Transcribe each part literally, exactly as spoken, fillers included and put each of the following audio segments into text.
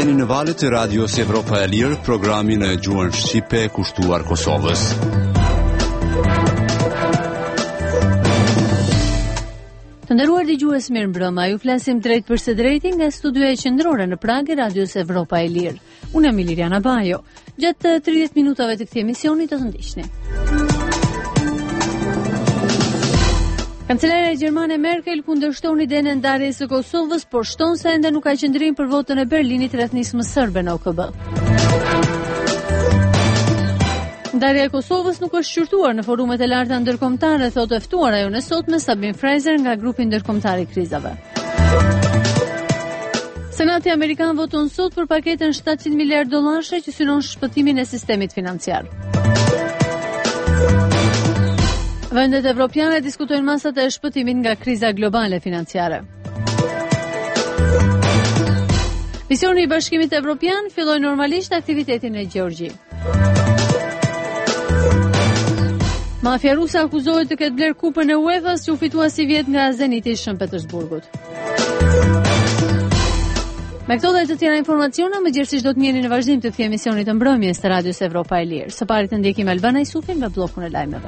Jeni në valët e Radios Evropa e Lirë, programin e gjuhën shqipe kushtuar Kosovës. Të nderuar dëgjues, mirëmbrëma. Ju flasim drejt për së drejti nga studioja qendrore në Prag e Radios Evropa e Lirë. Unë jam Liliana Bajo. Gjatë tridhjetë minutave të këtij emisioni do të ndiqni. Kancelarja gjermane Merkel kundërshton idenë e ndarjes së Kosovës, por shton se ende nuk ka qendrim për votën e Berlinit rreth nismës serbe në O K B. Ndarja e Kosovës nuk është shqyrtuar në forumet e larta ndërkombëtare, thotë e ftuara jonë sotme Sabine Fraser nga grupi ndërkombëtar i krizave. Senati Amerikan voton sot për paketën shtatëqind miliardë dollarësh që synon shpëtimin e sistemit financiar. Vendet evropiane diskutojnë masat e shpëtimit nga kriza globale financiare. Misioni i Bashkimit Evropian filloi normalisht aktivitetin në Gjeorgji. Mafia ruse akuzohet të ketë bler kupën e UEFA-s që u fitua si vjet nga Zeniti i Shën Petersburgut. Me këto dhe të tjera informacione, më gjithsesi do të njeni në vazhdim të këtij emisioni të mbrëmjes të Radios Evropa e Lirë. Së pari të ndjekim Albana Isufin me bllokun e lajmeve.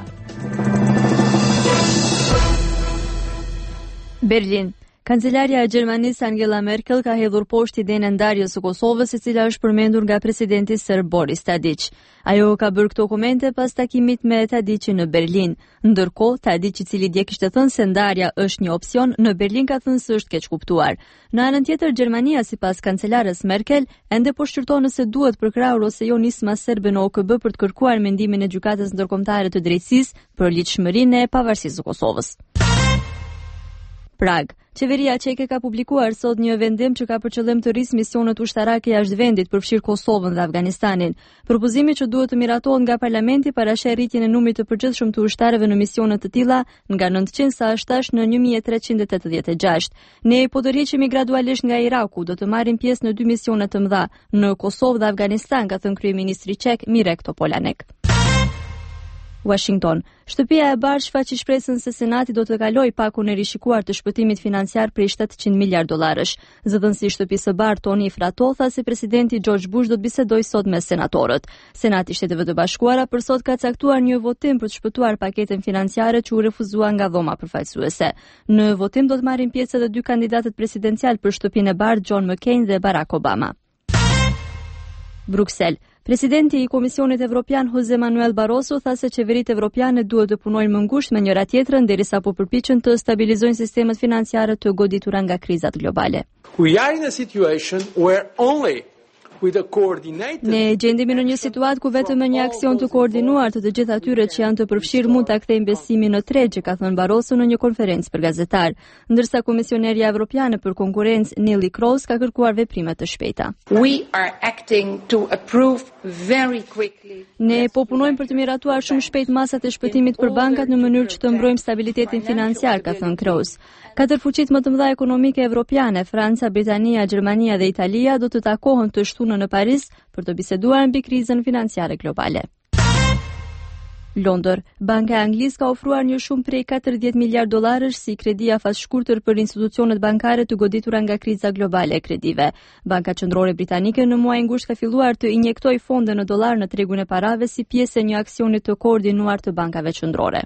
Berlin. Kancelarja e Gjermanisë Angela Merkel ka hedhur poshtë idenë e ndarjes së Kosovës, e cila është përmendur nga presidenti serb Boris Tadić. Ajo ka bërë këto komente pas takimit me Tadićin në Berlin. Ndërkohë, Tadić, i cili dje kishte thënë se ndarja është një opsion, në Berlin ka thënë se është keq kuptuar. Në anën tjetër, Gjermania, sipas kancelares Merkel, ende po shqyrton nëse duhet përkrahur ose jo nisma serbe në O K B për të kërkuar mendimin e gjykatës ndërkombëtare të drejtësisë për ligjshmërinë e pavarësisë së Kosovës. Prag. Qeveria çeke ka publikuar sot një vendim që ka për qëllim të rrisë misionet ushtarake jashtë vendit përfshirë Kosovën dhe Afganistanin. Propozimi që duhet të miratohet nga parlamenti parasheh rritjen e numrit të përgjithshëm të ushtarëve në misionet të tilla nga nëntëqind sa është tash në një mijë e treqind e tetëdhjetë e gjashtë. Ne po të rriqemi gradualisht nga Iraku, do të marrim pjesë në dy misione të mëdha në Kosovë dhe Afganistan, ka thënë kryeministri çek Mirek Topolanek. Washington. Shtëpia e Bardhë shfaqi shpresën se Senati do të kalojë pakun e rishikuar të shpëtimit financiar prej shtatëqind miliardë dollarësh. Zëdhënësi i Shtëpisë së Bardhë Tony Frato tha se presidenti George Bush do të bisedojë sot me senatorët. Senati i Shteteve të Bashkuara për sot ka caktuar një votim për të shpëtuar paketën financiare që u refuzua nga dhoma përfaqësuese. Në votim do të marrin pjesë edhe dy kandidatët presidencial për Shtëpinë e Bardhë, John McCain dhe Barack Obama. Bruksel. Presidenti i Komisionit Evropian Jose Manuel Barroso tha se qeveritë evropiane duhet të punojnë më ngushtë me njëra tjetrën derisa po përpiqen të stabilizojnë sistemet financiare të goditura nga krizat globale. We are in a situation where only coordinated... Ne gjendemi në një situatë ku vetëm me një aksion të koordinuar të të gjithë atyre që janë të përfshirë mund ta kthejmë besimin në tregje, ka thënë Barroso në një konferencë për gazetar, ndërsa Komisionerja Evropiane për Konkurrencë Neelie Kroes ka kërkuar veprime të shpejta. We are acting to approve very quickly. Ne po punojmë për të miratuar shumë shpejt masat e shpëtimit për bankat në mënyrë që të mbrojmë stabilitetin financiar, ka thënë Kroes. Katër fuqitë më të mëdha ekonomike evropiane, Franca, Britania, Gjermania dhe Italia, do të takohen të shtunën në Paris për të biseduar mbi krizën financiare globale. Londër. Banka e Anglisë ka ofruar një shumë prej katërdhjetë miliardë dollarësh si kredi afas shkurtër për institucionet bankare të goditura nga kriza globale e kredive. Banka Qendrore Britanike në muajin gusht ka filluar të injektojë fonde në dollar në tregun e parave si pjesë e një aksioni të koordinuar të bankave qendrore.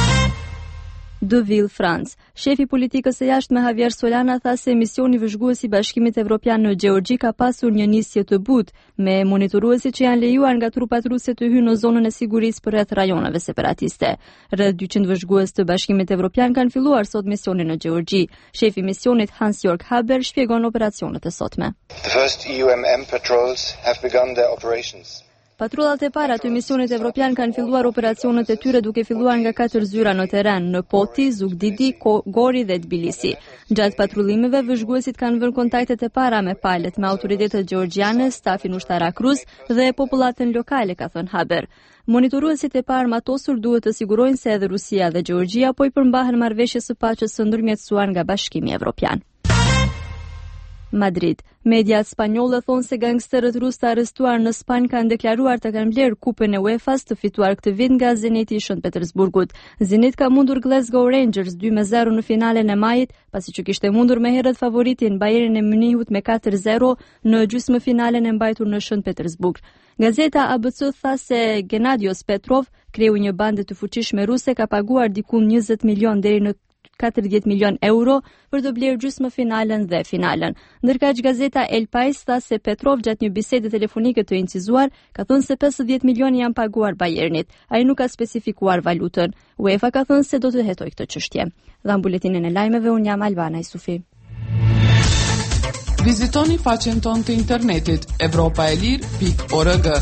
Deauville, France. Shefi politikës së jashtme Javier Solana tha se misioni vëzhgues i Bashkimit Evropian në Gjeorgji ka pasur një nisje të butë, me monitoruesi që janë lejuar nga trupat ruse të hyjnë në zonën e sigurisë përreth rajoneve separatiste. Rreth dyqind vëzhgues të Bashkimit Evropian kanë filluar sot misionin në Gjeorgji. Shefi i misionit Hans-Jörg Haber shpjegon operacionet e sotme. The first E U M M patrols have begun their operations. Patrullat e para të misionit evropian kanë filluar operacionet e tyre duke filluar nga katër zyra në terren, në Poti, Zugdidi, Gori dhe Tbilisi. Gjatë patrullimeve, vëzhguesit kanë vënë kontaktet e para me palët, me autoritetet gjeorgjiane, stafin ushtarak rus dhe popullatën lokale, ka thënë Haber. Monitoruesit e parë matosur duhet të sigurojnë se edhe Rusia dhe Gjeorgjia po i përmbahen marrëveshjes së paqes së ndërmjetësuar nga Bashkimi Evropian. Madrid. Mediat spanjolle thonë se gangsterët rusë të arrestuar në Spanjë kanë deklaruar të kanë blerë kupën e UEFA-s të fituar këtë vit nga Zeniti i Shënt Petersburgut. Zenit ka mundur Glasgow Rangers dy me zero në finalen e majit, pasi që kishte mundur me herët favoritin Bayern e Munichut me katër zero në gjysmëfinalen e mbajtur në Shënt Petersburg. Gazeta A B C tha se Genadios Petrov, kreu një bande të fuqishme ruse, ka paguar diku njëzet milion deri në katërdhjetë milion euro për të blerë gjysmëfinalen dhe finalen. Ndërkaq gazeta El Pais tha se Petrov gjatë një bisede telefonike të incizuar ka thënë se pesëdhjetë milion janë paguar Bayernit. Ai nuk ka specifikuar valutën. UEFA ka thënë se do të hetojë këtë çështje. Dha buletinën e lajmeve, un jam Albana Isufi. Vizitoni faqen tonë të internetit evropaelir pikë org.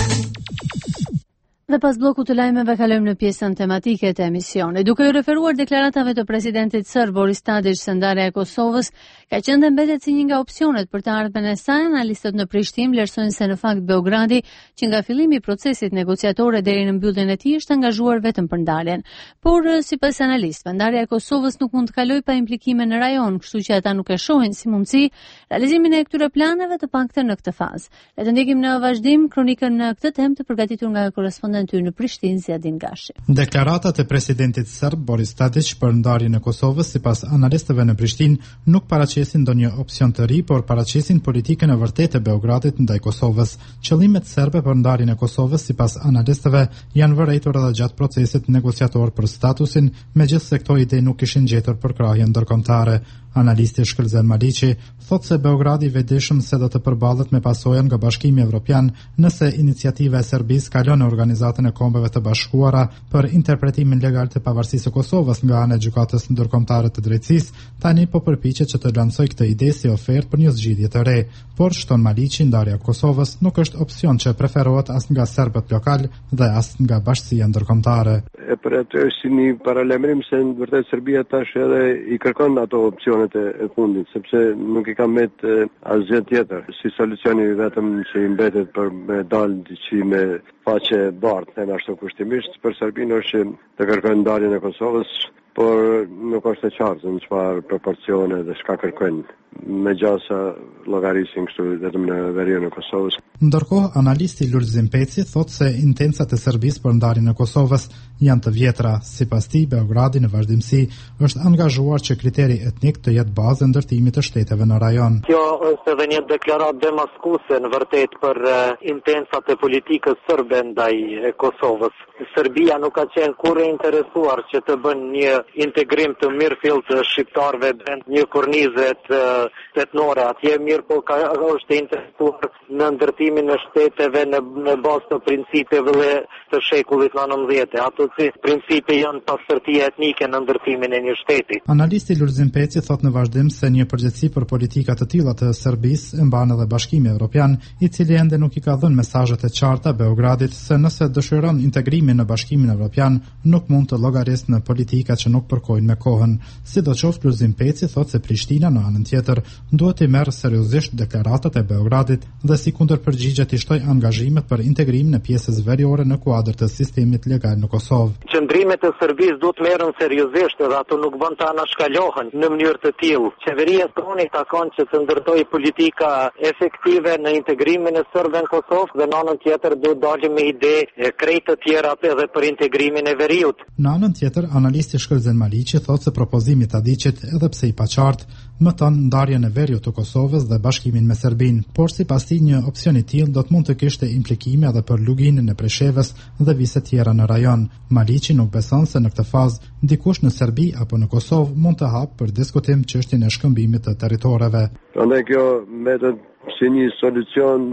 Dhe pas bloku të lajmeve kalojmë në pjesën tematike të emisionit. Duke u referuar deklaratave të presidentit serb Boris Tadić se ndarja e Kosovës ka qenë dhe mbetet si një nga opsionet për të ardhmen e saj, analistët në Prishtinë vlerësojnë se në fakt Beogradi, që nga fillimi i procesit negociatore deri në mbylljen e tij, është angazhuar vetëm për ndarjen. Por sipas analistëve, ndarja e Kosovës nuk mund të kalojë pa implikime në rajon, kështu që ata nuk e shohin si mundësi realizimin e këtyre planeve, të paktën në këtë fazë. Le të ndjekim në vazhdim kronikën në këtë temë të përgatitur nga korespondenti në Prishtinë Zjadin Gashi. Deklaratat e presidentit serb Boris Tadić për ndarjen e Kosovës sipas analistëve në Prishtinë nuk paraqesin ndonjë opsion të ri, por paraqesin politikën e vërtetë e Beogradit ndaj Kosovës. Qëllimet serbe për ndarjen e Kosovës sipas analistëve janë vërejtur edhe gjatë procesit negociator për statusin, megjithse këto ide nuk kishin gjetur përkrahje ndërkombëtare. Analisti Shkëlzen Maliqi thotë se Beogradi vetëdijshëm se do të përballet me pasojën nga Bashkimi Evropian nëse iniciativa e Serbisë kalon në Organizatën e Kombeve të Bashkuara për interpretimin legal të pavarësisë së Kosovës nga ana e Gjykatës Ndërkombëtare të Drejtësisë, tani po përpiqet që të lancojë këtë ide si ofertë për një zgjidhje të re. Por shton Maliqi, ndarja e Kosovës nuk është opsion që preferohet as nga serbët lokal dhe as nga Bashkia Ndërkombëtare. E për atë është si një paralajmërim se në vërtet Serbia tash edhe i kërkon ato opsionet e fundit, sepse nuk i ka met asgjë tjetër. Si solucioni vetëm që i mbetet për me dalë diçi me faqe bardhë, them ashtu kushtimisht, për Serbinë është të kërkojnë ndarjen e Kosovës, por nuk është e qartë në çfarë proporcione dhe çka kërkojnë. Me gjasa llogarisin kështu vetëm në veriun e Kosovës. Ndërkohë, analisti Lulzim Peci thotë se intencat e Serbisë për ndarjen e Kosovës janë të vjetra. Sipas tij, Beogradi në vazhdimsi është angazhuar që kriteri etnik të jetë bazë e ndërtimit të shteteve në rajon. Kjo është edhe një deklaratë demaskuese në vërtet për uh, intencat e politikës serbe ndaj e Kosovës. Serbia nuk ka qenë kurrë e interesuar që të bën një integrim të mirëfillt të shqiptarëve brenda një kornize të shtetnore. Atje mirë po ka është interesuar në ndërtimin e shteteve në, në bazë të principeve të shekullit nëntëdhjetë. Ato si principe janë pastërtia etnike në ndërtimin e një shteti. Analisti Lulzim Peci thotë në vazhdim se një përgjegjësi për politika të tilla të Serbisë e mban edhe Bashkimi Evropian, i cili ende nuk i ka dhënë mesazhet e qarta Beogradit se nëse dëshiron integrimin në Bashkimin Evropian, nuk mund të llogarisë në politika që nuk përkojnë me kohën. Sidoqoftë, Lulzim Peci thotë se Prishtina në anën tjetër duhet të merrë seriozisht deklaratat e Beogradit dhe si kundërpërgjigje të shtojë angazhimet për integrimin e pjesës veriore në kuadër të sistemit legal në Kosovë. Qëndrimet e Serbisë duhet merren seriozisht dhe ato nuk bën të anashkalohen në mënyrë të tillë. Qeveria tonë takon që të ndërtojë politika efektive në integrimin e serbëve në Kosovë dhe në anën tjetër duhet dalë me ide krejt të tjera edhe për integrimin e veriut. Në anën tjetër, analisti Shkëlzen Maliqi thotë se propozimi i Tadićit, edhe pse i paqartë, mëton ndarjen e veriut të Kosovës dhe bashkimin me Serbinë, por sipas tij një opsion i tillë do të mund të kishte implikime edhe për luginën e Preshevës dhe vise tjera në rajon. Maliqi nuk beson se në këtë fazë dikush në Serbi apo në Kosovë mund të hapë për diskutim çështjen e shkëmbimit të territoreve. Prandaj kjo mbetet si një solucion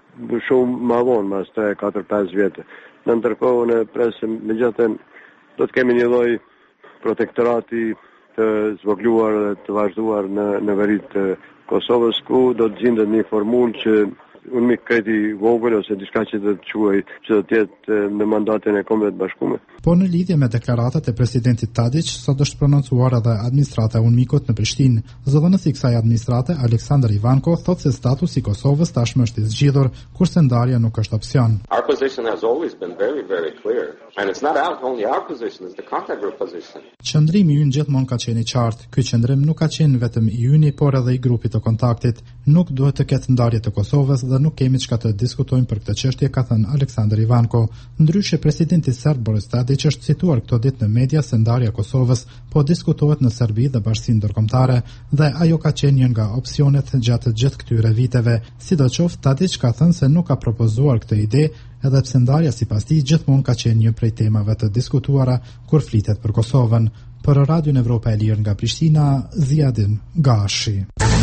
shumë më vonë, mas tre katër pesë vjetë. Në ndërkohë në presim megjithatë do të kemi një lloj protektorati të zvogluar dhe të vazhduar në, në veri të Kosovës, ku do të gjendet një formulë që unë mik kreti vogël ose diçka që do të quaj që do të jetë në mandatin e Kombeve të Bashkuara. Po në lidhje me deklaratat e presidentit Tadić, sot është prononcuar edhe administrata e UNMIK-ut në Prishtinë. Zëdhënësi i kësaj administrate, Aleksandar Ivanko, thotë se statusi i Kosovës tashmë është i zgjidhur, kurse ndarja nuk është opsion. Our position has always been very very clear, and it's not only our position, it's the contact group position. Qëndrimi ynë gjithmonë ka qenë i qartë. Ky qëndrim nuk ka qenë vetëm i yni, por edhe i grupit të kontaktit. Nuk duhet të ketë ndarje të Kosovës dhe nuk kemi çka të diskutojmë për këtë çështje, ka thënë Aleksandar Ivanko. Ndryshe, presidenti serb Boris Tadić është cituar këto ditë në media se ndarja e Kosovës po diskutohet në Serbi dhe Bashkinë Ndërkombëtare dhe ajo ka qenë një nga opsionet gjatë gjithë këtyre viteve. Sidoqoftë, Tadić ka thënë se nuk ka propozuar këtë ide, edhe pse ndarja sipas tij gjithmonë ka qenë një prej temave të diskutuara kur flitet për Kosovën. Për Radion Evropa e Lirë nga Prishtina, Ziadin Gashi.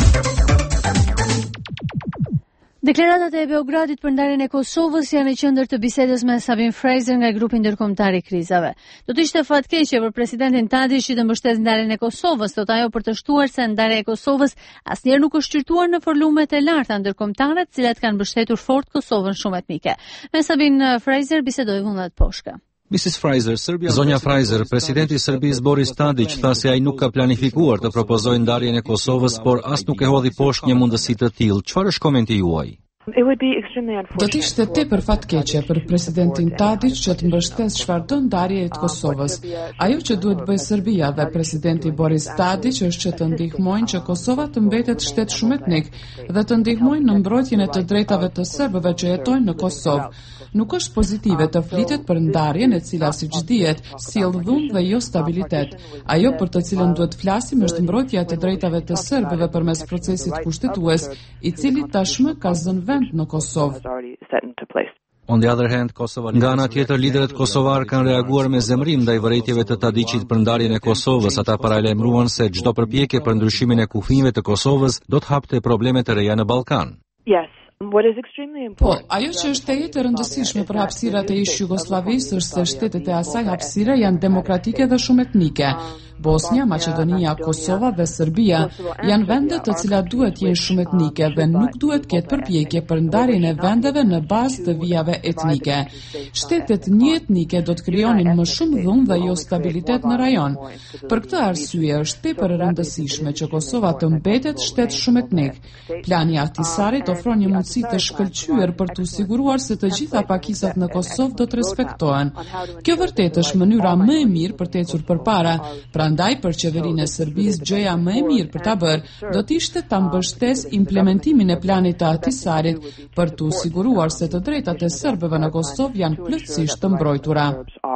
Deklaratat e Beogradit për ndarjen e Kosovës janë në qendër të bisedës me Sabine Fraser nga grupi ndërkombëtar i krizave. Do të ishte fatkeqje për presidentin Tadić që të mbështetë ndarjen e Kosovës, thot ajo, për të shtuar se ndarja e Kosovës asnjëherë nuk është qyrtuar në forlumet e larta ndërkombëtare, të cilat kanë mbështetur fort Kosovën shumë etnike. Me Sabine Fraser bisedoi Vullnet Poshka. Missus Fraser, Serbia... Zonja Fraser, presidenti i Serbisë Boris Tadić tha se ai nuk ka planifikuar të propozojë ndarjen e Kosovës, por as nuk e hodhi poshtë një mundësi të tillë. Çfarë është komenti juaj? Do të ishte tepër fatkeqe për presidentin Tadić që të mbështesë çfarëdo ndarje të Kosovës. Ajo që duhet bëjë Serbia dhe presidenti Boris Tadić është që të ndihmojnë që Kosova të mbetet shtet shumë etnik dhe të ndihmojnë në mbrojtjen e të drejtave të serbëve që jetojnë në Kosovë. Nuk është pozitive të flitet për ndarjen e cila, siç dihet, sjell dhunë dhe jo stabilitet. Ajo për të cilën duhet flasim është mbrojtja e të drejtave të serbëve përmes procesit kushtetues, i cili tashmë ka zënë vend në Kosovë. On the other hand, Kosova... Nga ana tjetër, liderët kosovar kanë reaguar me zemrim ndaj vërejtjeve të Tadićit për ndarjen e Kosovës. Ata paralajmëruan se çdo përpjekje për ndryshimin e kufive të Kosovës do të hapte probleme të reja në Ballkan. Yes. Po, ajo që është e jetë e rëndësishme për hapësirat e ish Jugosllavisë është se shtetet e asaj hapësire janë demokratike dhe shumë etnike. Bosnia, Maqedonia, Kosova dhe Serbia janë vende të cilat duhet jenë shumë etnike dhe nuk duhet ketë përpjekje për ndarjen e vendeve në bazë të vijave etnike. Shtetet një etnike do të krijonin më shumë dhunë dhe jo stabilitet në rajon. Për këtë arsye është tepër e rëndësishme që Kosova të mbetet shtet shumë etnik. Plani i Ahtisarit ofron një mundësi të shkëlqyer për të siguruar se të gjitha pakisat në Kosovë do të respektohen. Kjo vërtet është mënyra më e mirë për të ecur përpara. Prandaj për qeverinë e Serbisë gjëja më e mirë për ta bërë do të ishte ta mbështesë implementimin e planit të Ahtisarit për të siguruar se të drejtat e serbëve në Kosovë janë plotësisht të mbrojtura.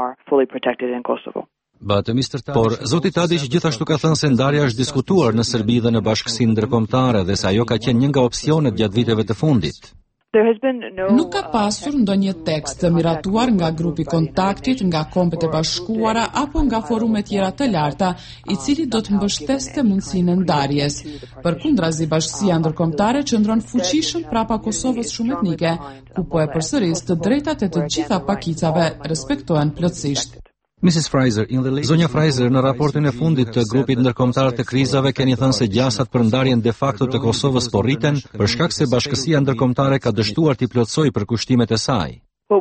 Por zoti Tadić gjithashtu ka thënë se ndarja është diskutuar në Serbi dhe në Bashkësinë Ndërkombëtare dhe se ajo ka qenë një nga opsionet gjatë viteve të fundit. Nuk ka pasur ndonjë tekst të miratuar nga grupi kontaktit, nga Kombet e Bashkuara apo nga forume tjera të larta, i cili do të mbështeste mundësinë e ndarjes. Përkundrazi, Bashkia Ndërkombëtare qëndron fuqishëm prapa Kosovës shumë etnike, ku po e përsëris të drejtat e të gjitha pakicave respektohen plotësisht. Missus Fraser, zonja Fraser, në raportin e fundit të grupit ndërkombëtar të krizave keni thënë se gjasat për ndarjen de facto të Kosovës po rriten për shkak se Bashkësia Ndërkombëtare ka dështuar t'i plotësojë përkushtimet e saj.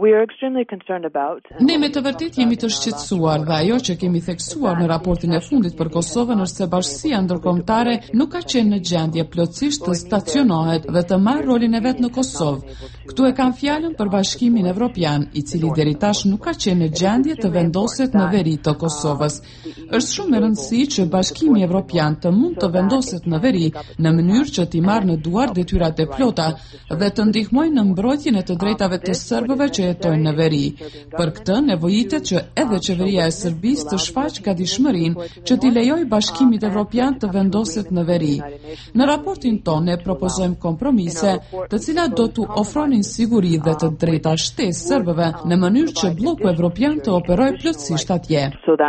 Ne me të vërtet jemi të shqetësuar dhe ajo që kemi theksuar në raportin e fundit për Kosovën është se Bashkësia Ndërkombëtare nuk ka qenë në gjendje plotësisht të stacionohet dhe të marrë rolin e vet në Kosovë. Këtu e kam fjalën për Bashkimin Evropian, i cili deri tash nuk ka qenë në gjendje të vendoset në veri të Kosovës. Është shumë e rëndësishme që Bashkimi Evropian të mund të vendoset në veri në mënyrë që t'i marrë në duar detyrat e plota dhe të ndihmojë në mbrojtjen e të drejtave të serbëve që jetojnë në veri. Për këtë nevojitet që edhe qeveria e Serbisë të shfaqë gatishmërinë që t'i lejojë Bashkimit Evropian të vendoset në veri. Në raportin tonë ne propozojmë kompromise, të cilat do t'u ofronin siguri dhe të drejta shtesë serbëve në mënyrë që bloku evropian të operojë plotësisht atje.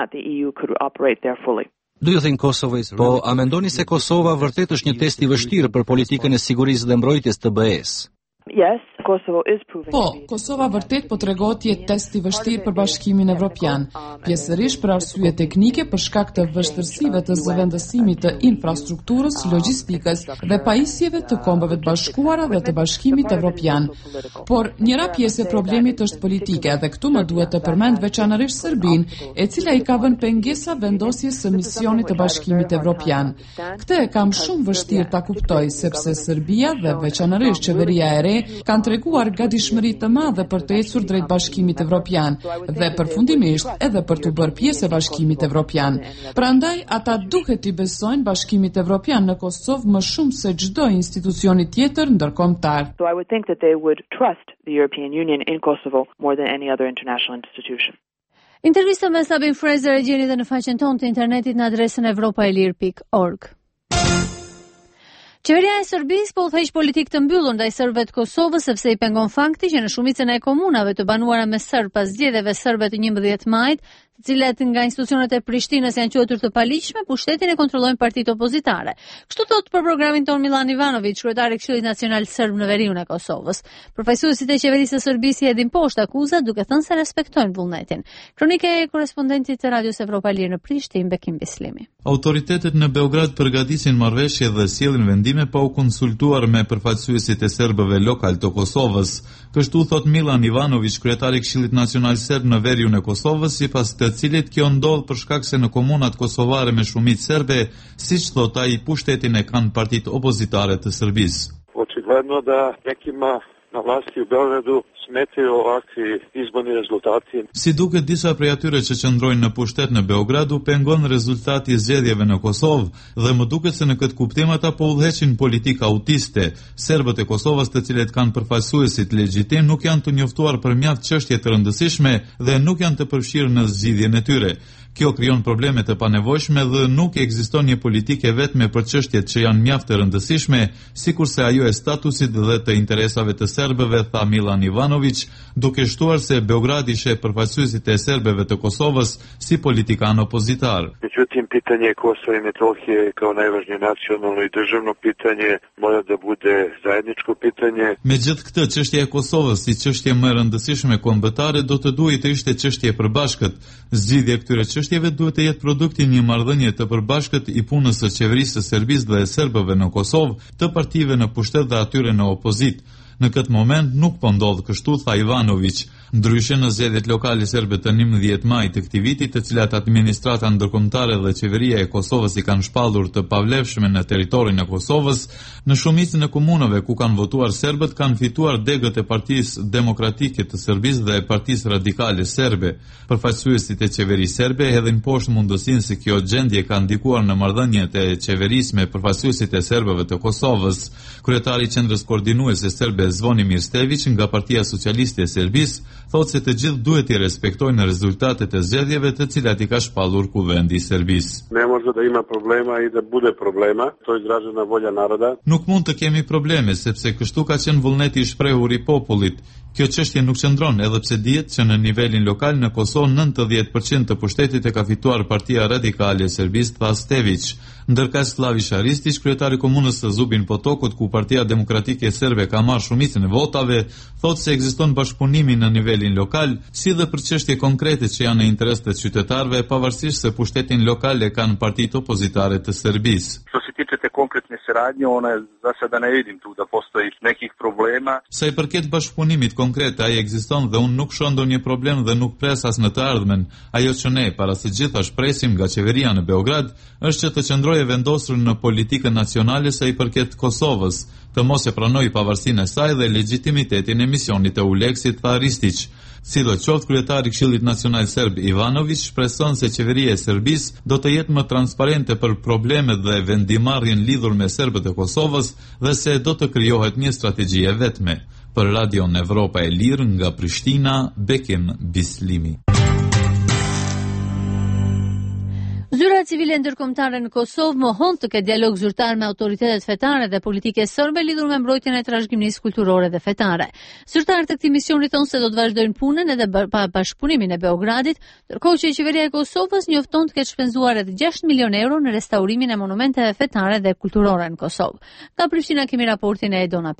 Do you think Kosovo is... Po, a mendoni se Kosova vërtet është një test i vështirë për politikën e sigurisë dhe mbrojtjes të B E-s? Po, Kosova vërtet po tregohet jetë test i vështirë për Bashkimin Evropian, pjesërisht për arsye teknike për shkak të vështirësive të zëvendësimit të infrastrukturës, logjistikës dhe pajisjeve të Kombeve të Bashkuara dhe të Bashkimit Evropian. Por njëra pjesë e problemit është politike dhe këtu më duhet të përmend veçanërisht Serbinë, e cila i ka vënë pengesa vendosjes së misionit të Bashkimit Evropian. Këtë e kam shumë vështirë ta kuptoj, sepse Serbia dhe veçanërisht qeveria e re kanë treguar gatishmëri të madhe për të ecur drejt Bashkimit Evropian dhe përfundimisht edhe për të bërë pjesë e Bashkimit Evropian. Prandaj ata duhet i besojnë Bashkimit Evropian në Kosovë më shumë se çdo institucioni tjetër ndërkombëtar. So I would think that they would trust the European Union in Kosovo more than any other international institution. Intervista me Sabin Fraser e gjeni dhe në faqen tonë të internetit në adresën evropaelir pikë org. Qeveria e Serbisë po udhëheq politik të mbyllur ndaj serbëve të Kosovës sepse i pengon fakti që në shumicën e komunave të banuara me serb pas zgjedhjeve serbe të njëmbëdhjetë majit, të cilat nga institucionet e Prishtinës janë quajtur të paligjshme, pushtetin e kontrollojnë partitë opozitare. Kështu thot për programin ton Milan Ivanović, kryetari i Këshillit Nacional Serb në veriun e Kosovës. Përfaqësuesit e qeverisë së Serbisë i hedhin poshtë akuzat duke thënë se respektojnë vullnetin. Kronika e korrespondentit të Radios Evropa Lir në Prishtinë, Bekim Bislimi. Autoritetet në Beograd përgatisin marrëveshje dhe sjellin vendime pa u konsultuar me përfaqësuesit e serbëve lokal të Kosovës. Kështu thot Milan Ivanović, kryetari i Këshillit Nacional Serb në veriun e Kosovës, sipas të cilit kjo ndodh për shkak se në komunat kosovare me shumicë serbe, siç thot ai, pushtetin e kanë partitë opozitare të Serbisë. Očigledno da nekima na vlasti u Beogradu smetaju ovakvi izborni rezultati. Si duket, disa prej atyre që qëndrojnë në pushtet në Beograd u pengon rezultati i zgjedhjeve në Kosovë dhe më duket se në këtë kuptim ata po udhëheqin politikë autiste. Serbët e Kosovës, të cilët kanë përfaqësuesit legjitim, nuk janë të njoftuar për mjaft çështje të rëndësishme dhe nuk janë të përfshirë në zgjidhjen e tyre. Kjo krijon probleme të panevojshme dhe nuk ekziston një politike vetme për çështjet që janë mjaft të rëndësishme, sikurse ajo e statusit dhe të interesave të serbëve, tha Milan Ivanović, duke shtuar se Beogradi sheh përfaqësuesit e serbëve të Kosovës si politikan opozitar. Međutim, pitanje Kosova i Metohije kao najvažnije nacionalno i državno pitanje mora da bude zajedničko pitanje. Megjithë këtë, çështja e Kosovës si çështje më e rëndësishme kombëtare do të duhej të ishte çështje e përbashkët. Zgjidhja e këtyre çështjeve duhet të jetë produkti një marrëdhënie të përbashkët i punës së qeverisë së Serbisë dhe e serbëve në Kosovë, të partive në pushtet dhe atyre në opozit. Në këtë moment nuk po ndodh kështu, tha Ivanović. Ndryshe, në zgjedhjet lokale serbe të njëmbëdhjetë majit të këtij viti, të cilat administrata ndërkombëtare dhe qeveria e Kosovës i kanë shpallur të pavlefshme në territorin e Kosovës, në shumicën e komunave ku kanë votuar serbët kanë fituar degët e Partisë Demokratike të Serbisë dhe e Partisë Radikale Serbe. Përfaqësuesit e qeverisë serbe hedhin poshtë mundësinë se kjo gjendje ka ndikuar në marrëdhëniet e qeverisë me përfaqësuesit e serbëve të Kosovës. Kryetari i Qendrës Koordinuese Serbe Zvonimir Stević nga Partia Socialiste e Serbisë thotë se të gjithë duhet të respektojnë rezultatet e zgjedhjeve të cilat i ka shpallur Kuvendi i Serbisë. Ne može da ima problema i da bude problema, to je izražena volja naroda. Nuk mund të kemi probleme sepse kështu ka qenë vullneti i shprehur i popullit. Kjo çështje nuk qëndron edhe pse dihet që në nivelin lokal në Kosovë nëntëdhjetë përqind të pushtetit e ka fituar Partia Radikale e Serbisë, tha Stević. Ndërka Slavish Aristić, kryetari i komunës së Zubin Potokut, ku Partia Demokratike Serbe ka marrë shumicën e votave, thotë se ekziston bashkëpunimi në nivelin lokal, si dhe për çështje konkrete që janë në interes të qytetarëve, pavarësisht se pushtetin lokal e kanë partitë opozitare të Serbisë. Što se tiče te konkretne saradnje, ona je za sada ne vidim tu da postoji nekih problema. Sa i përket bashkëpunimit konkret, ai ekziston dhe unë nuk shoh ndonjë problem dhe nuk pres as në të ardhmen. Ajo që ne para së gjitha shpresim nga qeveria në Beograd është që të qëndrojë vendosur në politikën nacionale sa i përket Kosovës, të mos e pranojë pavarësinë e saj dhe legitimitetin e misionit të Uleksit, tha Aristić. Sidoqoftë, kryetari i Këshillit Nacional Serb Ivanović shpreson se qeveria e Serbisë do të jetë më transparente për problemet dhe vendimarrjen lidhur me serbët e Kosovës dhe se do të krijohet një strategji e vetme. Për Radion Evropa e Lirë nga Prishtina, Bekim Bislimi. Zyra civile ndërkombëtare në Kosovë mohon të ketë dialog zyrtar me autoritetet fetare dhe politike serbe lidhur me mbrojtjen e trashëgimisë kulturore dhe fetare. Zyrtarët e këtij misioni thonë se do të vazhdojnë punën edhe pa bashkëpunimin e Beogradit, ndërkohë që qeveria e Kosovës njofton të ketë shpenzuar edhe gjashtë milionë euro në restaurimin e monumenteve fetare dhe kulturore në Kosovë. Nga Prishtina kemi raportin e Edona Pecit.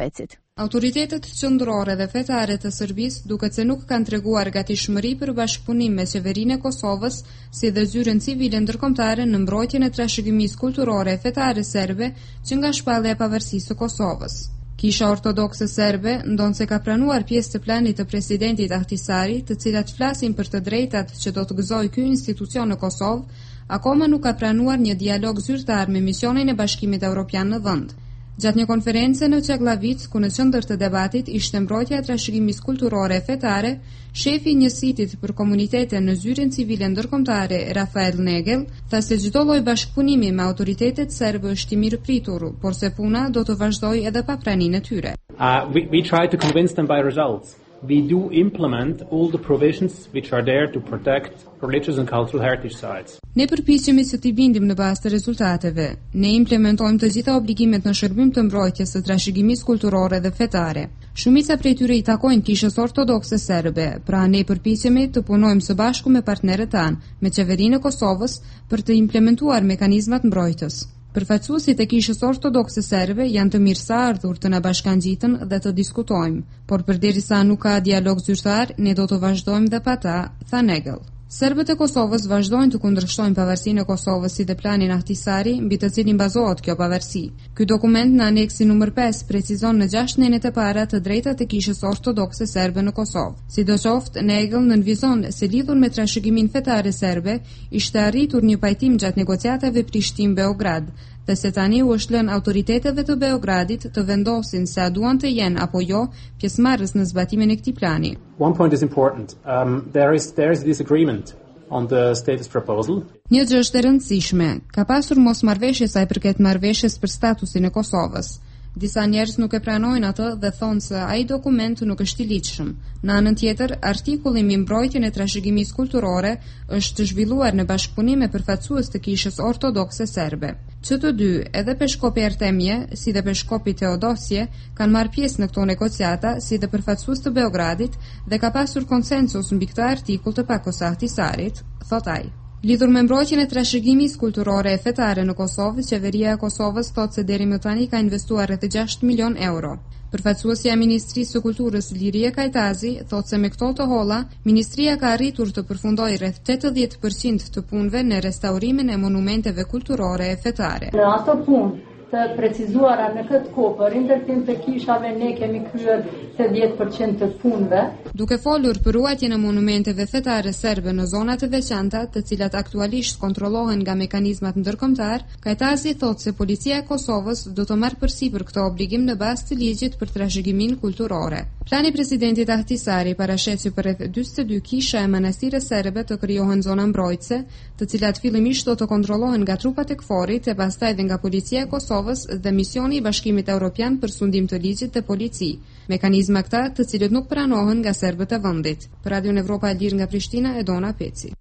Autoritetet qendrore dhe fetare të Serbisë duket se nuk kanë treguar gatishmëri për bashkëpunim me qeverinë e Kosovës, si dhe zyrën civile ndërkombëtare në mbrojtjen e trashëgimisë kulturore e fetare serbe që nga shpallja e pavarësisë së Kosovës. Kisha ortodokse serbe ndonë se ka pranuar pjesë të planit të presidentit Ahtisari, të cilat flasin për të drejtat që do të gëzojë ky institucion në Kosovë, akoma nuk ka pranuar një dialog zyrtar me misionin e Bashkimit Evropian në vend. Gjatë një konference në Çaklavic, ku në qendër të debatit ishte mbrojtja e trashëgimisë kulturore e fetare, shefi i njësitit për komunitete në zyrën civile ndërkombëtare, Rafael Negel, tha se çdo lloj bashkëpunimi me autoritetet serbe është i mirëpritur, por se puna do të vazhdojë edhe pa praninë e tyre. Uh, we, we try to convince them by results. We do implement all the provisions which are there to protect religious and cultural heritage sites. Ne përpiqemi që t'i bindim në bazë të rezultateve. Ne implementojmë të gjitha obligimet në shërbim të mbrojtjes së trashëgimisë kulturore dhe fetare. Shumica prej tyre i takojnë kishës ortodokse serbe, pra ne përpiqemi të punojmë së bashku me partnerët tanë, me qeverinë e Kosovës, për të implementuar mekanizmat mbrojtës. Përfaqësuesit e kishës ortodokse serbe janë të mirëseardhur të na bashkangjitën dhe të diskutojmë, por përderisa nuk ka dialog zyrtar, ne do të vazhdojmë dhe pa ta, tha Negel. Serbët e Kosovës vazhdojnë të kundërshtojnë pavarësinë e Kosovës si dhe planin Ahtisari, mbi të cilin bazohet kjo pavarësi. Ky dokument në aneksin numër pesë precizon në gjashtë nenet e para të drejtat e kishës ortodokse serbe në Kosovë. Sidoqoftë, Negel nënvizon se lidhur me trashëgimin fetare serbe, ishte arritur një pajtim gjatë negociatave Prishtinë-Beograd, dhe se tani u është lënë autoriteteve të Beogradit të vendosin se a duan të jenë apo jo pjesëmarrës në zbatimin e këtij plani. One point is important. Um, there is there is disagreement on the status proposal. Një gjë është e rëndësishme, ka pasur mosmarrveshje sa i përket marrëveshjes për statusin e Kosovës. Disa njerëz nuk e pranojnë atë dhe thonë se ai dokument nuk është i ligjshëm. Në anën tjetër, artikulli mbi mbrojtjen e trashëgimisë kulturore është zhvilluar në bashkëpunim me përfaqësues të kishës ortodokse serbe. Që të dy, edhe Peshkopi Artemje, si dhe Peshkopi Teodosje, kanë marrë pjesë në këto negociata, si dhe përfaqësues të Beogradit, dhe ka pasur konsensus mbi këtë artikull të pakos Ahtisarit, thot ai. Lidhur me mbrojtjen e trashëgimisë kulturore e fetare në Kosovë, qeveria e Kosovës thotë se deri më tani ka investuar rreth gjashtë milion euro. Përfaqësuesja e Ministrisë së Kulturës Liria Kajtazi thotë se me këto të holla, ministria ka arritur të përfundojë rreth tetëdhjetë përqind të punëve në restaurimin e monumenteve kulturore e fetare. Në ato punë të precizuara në këtë kohë për ndërtim të kishave ne kemi kryer tetëdhjetë përqind të punëve. Duke folur për ruajtjen e monumenteve fetare serbe në zona të veçanta, të cilat aktualisht kontrollohen nga mekanizmat ndërkombëtar, Kajtazi thotë se policia e Kosovës do të marrë përsipër këtë obligim në bazë të ligjit për trashëgiminë kulturore. Plani presidentit Ahtisari parashet që për rreth dyzet e dy kisha e manastire serbe të krijohen zona mbrojtëse, të cilat fillimisht do të kontrollohen nga trupat e KFOR-it e pastaj edhe nga policia e Kosovës dhe misioni i Bashkimit Evropian për sundim të ligjit të polici. Mekanizma këta të cilët nuk pranohen nga serbët e vendit. Për Radion Evropa e Lirë nga Prishtina, Edona Peci.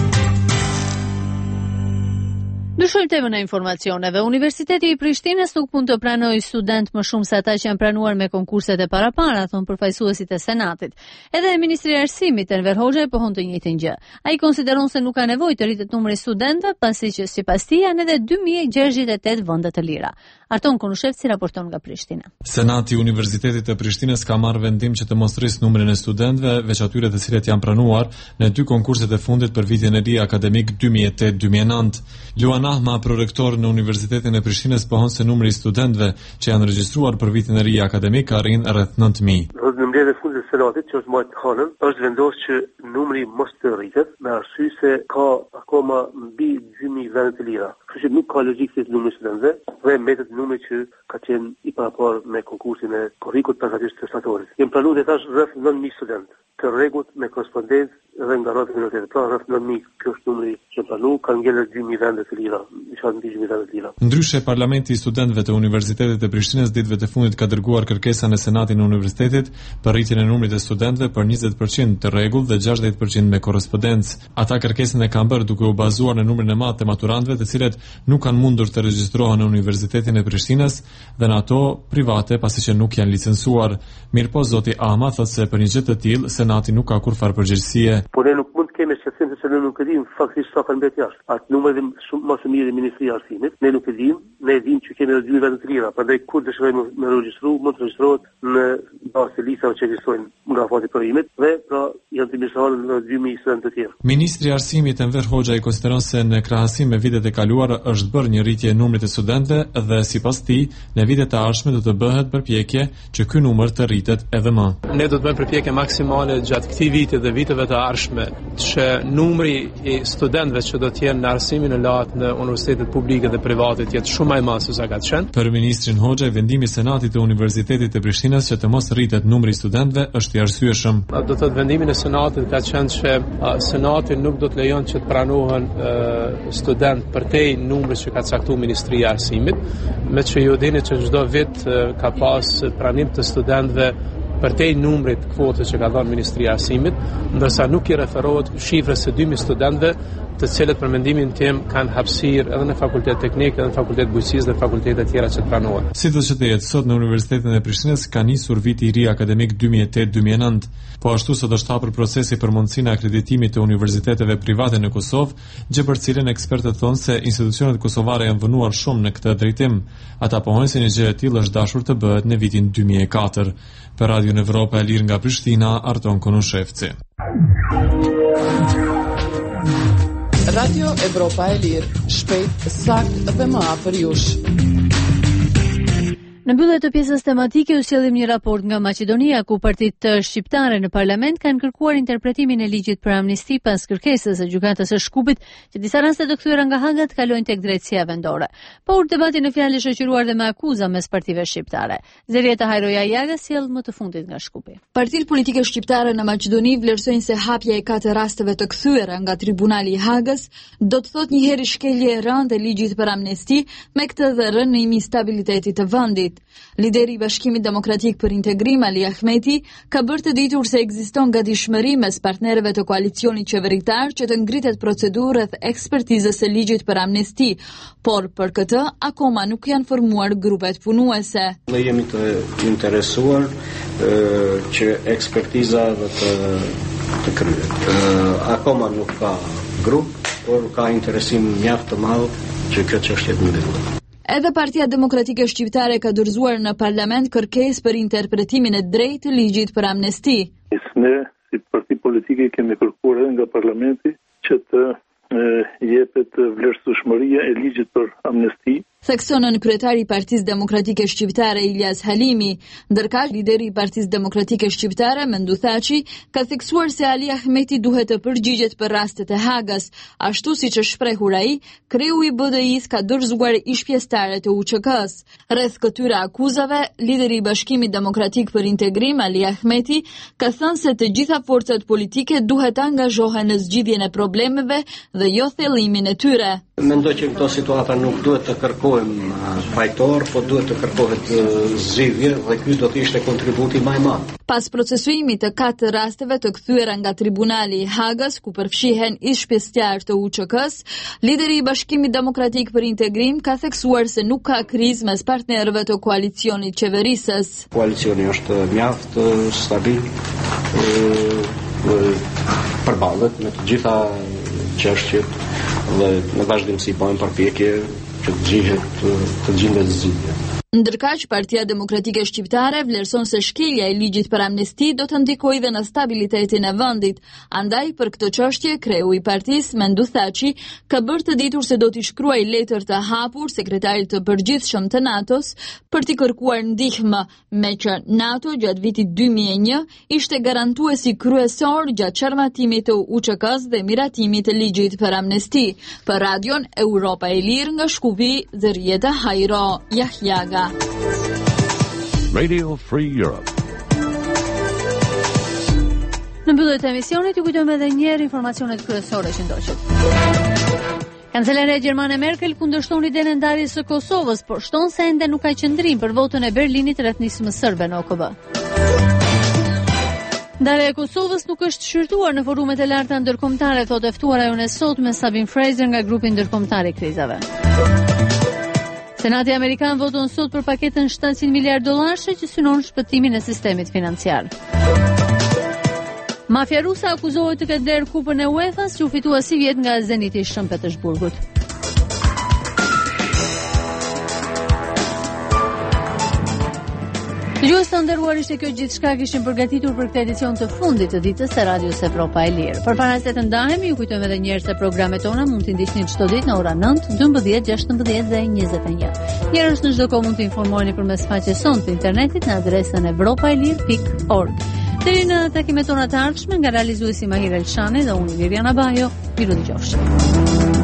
Ndryshojmë temën e informacioneve. Universiteti i Prishtinës nuk mund të pranojë student më shumë se ata që janë pranuar me konkurset e parapara, thon përfaqësuesit e Senatit. Edhe Ministri i Arsimit Enver Hoxha pohon të njëjtin gjë. Ai konsideron se nuk ka nevojë të rritet numri i studentëve, pasi që sipas tij janë edhe dy mijë e gjashtëdhjetë e tetë vende të lira. Arton Konushevci raporton nga Prishtina. Senati i Universitetit të Prishtinës ka marrë vendim që të mos rrisë numrin e studentëve, veç atyre të cilët janë pranuar në dy konkurset e fundit për vitin e ri akademik dy mijë e tetë dy mijë e nëntë. Luan Ahma, prorektor në Universitetin e Prishtinës, pohon se numri i studentëve që janë regjistruar për vitin e ri akademik arrin rreth nëntë mijë. Në mbledhjen e fundit të Senatit, që është marrë hanën, është vendosur që numri mos të rritet, me arsye se ka akoma mbi dy mijë vende të lira. Kështu që nuk ka logjikë se numri i studentëve dhe mbetet numri që ka qenë i paraparë me konkursin e korrikut përgatitjes të statorit. Kem planuar të thash rreth nëntë mijë studentë të rregullt me korrespondencë dhe nga rreth minoritete. Pra rreth nëntë mijë, kjo është numri që planu, kanë ngjelur dy mijë vende të lira, isha dy mijë vende të lira. Ndryshe, Parlamenti i Studentëve të Universitetit të Prishtinës ditëve të fundit ka dërguar kërkesa në Senatin e Universitetit për rritjen e numrit të studentëve për njëzet përqind të rregullt dhe gjashtëdhjetë përqind me korrespondencë. Ata kërkesën e kanë bërë duke u bazuar në numrin e madh të maturantëve, të cilët nuk kanë mundur të regjistrohen në Universitetin e Prishtinës dhe në ato private, pasi që nuk janë licencuar. Mirpo zoti Ahma thotë se për një gjë të tillë Senati nuk ka kurrfarë përgjegjësie. Por ne nuk mund të kemi me shqetësim se ne nuk e dim faktikisht sa kanë mbet jashtë. Atë numër dhe shumë më së miri i Ministrisë së Arsimit, ne nuk e dim, ne e dim që kemi edhe dy vende të tjera, prandaj kur dëshirojmë me regjistru, mund të regjistrohet në bazë të listave që ekzistojnë nga fati i provimit dhe pra janë të mirësuar në dy mijë studentë të tjerë. Ministri i Arsimit Enver Hoxha i konsideron se në krahasim me vitet e kaluara është bërë një rritje e numrit të studentëve dhe sipas tij në vitet e ardhshme do të bëhet përpjekje që ky numër të rritet edhe më. Ne do të bëjmë përpjekje maksimale gjatë këtij viti dhe viteve të ardhshme që numri i studentëve që do të jenë në arsimin e lartë në universitetet publike dhe private të jetë shumë më i madh se sa ka qenë. Për ministrin Hoxha, vendimi i Senatit të Universitetit të Prishtinës që të mos rritet numri i studentëve është i arsyeshëm. Do të thotë vendimi i Senatit ka qenë që uh, Senati nuk do të lejon që të pranohen uh, studentë përtej numrit që ka caktuar Ministria e Arsimit, me që ju dini që çdo vit uh, ka pas pranim të studentëve përtej numrit kvotës që ka dhënë Ministria e Arsimit, ndërsa nuk i referohet shifrës së dy mijë studentëve të cilët për mendimin tim kanë hapësirë edhe në fakultet teknik, edhe në fakultet bujqësisë dhe fakultete tjera që të pranohen. Sidoqë që të jetë sot në Universitetin e Prishtinës ka nisur viti i ri akademik dy mijë e tetë dy mijë e nëntë, po ashtu sot është hapur procesi për mundësinë e akreditimit të universiteteve private në Kosovë, gjë për cilën ekspertët thonë se institucionet kosovare janë vënuar shumë në këtë drejtim. Ata pohojnë se një gjë e tillë është dashur të bëhet në vitin dy mijë e katër. Për Radio Evropa e Lirë nga Prishtina, Arton Konushevci. Radio Evropa e Lirë, shpejt, sakt dhe më afër jush. Në mbyllje të pjesës tematike u sjellim një raport nga Maqedonia ku partitë shqiptare në parlament kanë kërkuar interpretimin e ligjit për amnisti pas kërkesës së gjykatës së Shkupit që disa raste të kthyer nga Haga të kalojnë tek drejtësia vendore. Por debati në fjalë shoqëruar dhe me akuza mes partive shqiptare. Zerieta Hajroja Jaga sjell më të fundit nga Shkupi. Partitë politike shqiptare në Maqedoni vlerësojnë se hapja e katër rasteve të kthyer nga Tribunali i Hagës do të thotë një herë shkelje e rëndë e ligjit për amnesti, me këtë dhe rënimi i stabilitetit të vendit. Lideri i Bashkimit Demokratik për Integrim Ali Ahmeti ka bërë të ditur se ekziston gatishmëri mes partnerëve të koalicionit qeveritar që të ngritet procedurë rreth ekspertizës së ligjit për amnesti, por për këtë akoma nuk janë formuar grupet punuese. Ne jemi të interesuar e, që ekspertiza dhe të, të kryet. E, akoma nuk ka grup, por ka interesim mjaft të madh që kjo çështje të mbyllet. Edhe Partia Demokratike Shqiptare ka dorëzuar në parlament kërkesë për interpretimin e drejtë të ligjit për amnesti. Ne, si parti politike, kemi kërkuar edhe nga parlamenti që të e, jepet vlerësueshmëria e ligjit për amnesti. Thekson kryetari i Partisë Demokratike Shqiptare Ilyas Halimi, ndërkaq lideri i Partisë Demokratike Shqiptare Mendu Thaçi ka theksuar se Ali Ahmeti duhet të përgjigjet për rastet e Hagës, ashtu siç është shprehur ai, kreu i B D I-s ka dorëzuar ish-pjesëtare të U Q K-s. Rreth këtyre akuzave, lideri i Bashkimit Demokratik për Integrim Ali Ahmeti ka thënë se të gjitha forcat politike duhet të angazhohen në zgjidhjen e problemeve dhe jo thellimin e tyre. Mendoj që këto situata nuk duhet të kërkojmë fajtor, po duhet të kërkohet zgjidhje dhe ky do të ishte kontributi më i madh. Pas procesuimit të katër rasteve të kthyer nga Tribunali i Hagës, ku përfshihen ish-pjesëtar të U Q K-s, lideri i Bashkimit Demokratik për Integrim ka theksuar se nuk ka krizë mes partnerëve të koalicionit qeverisës. Koalicioni është mjaft stabil, përballet me të gjitha çështjet dhe në vazhdimsi bëjmë përpjekje që të gjihet të gjendet zgjidhje. Ndërkaq, Partia Demokratike Shqiptare vlerëson se shkelja e ligjit për amnesti do të ndikojë dhe në stabilitetin e vendit. Andaj, për këtë çështje, kreu i partisë Mendu Thaçi ka bërë të ditur se do t'i shkruajë letër të hapur sekretarit të përgjithshëm të NATO-s për t'i kërkuar ndihmë, me që NATO gjatë vitit dy mijë e një ishte garantuesi kryesor gjatë çarmatimit të U Q K-s dhe miratimit të ligjit për amnesti. Për Radion Europa e Lirë nga Shkupi, Zerieta Hajro Jahjaga. Radio Free Europe. Në mbyllje të emisionit ju kujtojmë edhe një herë informacionet kryesore që ndoqët. Kancelare gjermane Merkel kundërshton idenë e ndarjes së Kosovës, por shton se ende nuk ka qëndrim për votën e Berlinit rreth nismës serbe në O K B. Ndarja e Kosovës nuk është shqyrtuar në forumet e larta ndërkombëtare, thotë e ftuara jonë sot me Sabine Fraser nga grupi ndërkombëtar i krizave. Senati Amerikan voton sot për paketën shtatëqind miliardë dollarësh që synon shpëtimin e sistemit financiar. Mafia ruse akuzohet të ketë blerë kupën e UEFA-s, që u fitua si vjet nga Zeniti i Shën Petersburgut. Dëgjues të nderuar, ishte kjo gjithçka kishim përgatitur për këtë edicion të fundit të ditës së Radios Evropa e Lirë. Përpara se të ndahemi, ju kujtojmë edhe një herë se programet tona mund t'i ndiqni çdo ditë në ora nëntë, dymbëdhjetë, gjashtëmbëdhjetë dhe njëzet e një. Njerëz në çdo kohë mund të informoheni përmes faqes sonë të internetit në adresën evropaelir pikë org. Deri në takimet tona të ardhshme, nga realizuesi Mahir Elshani dhe unë Liriana Bajo, miru dëgjofshi.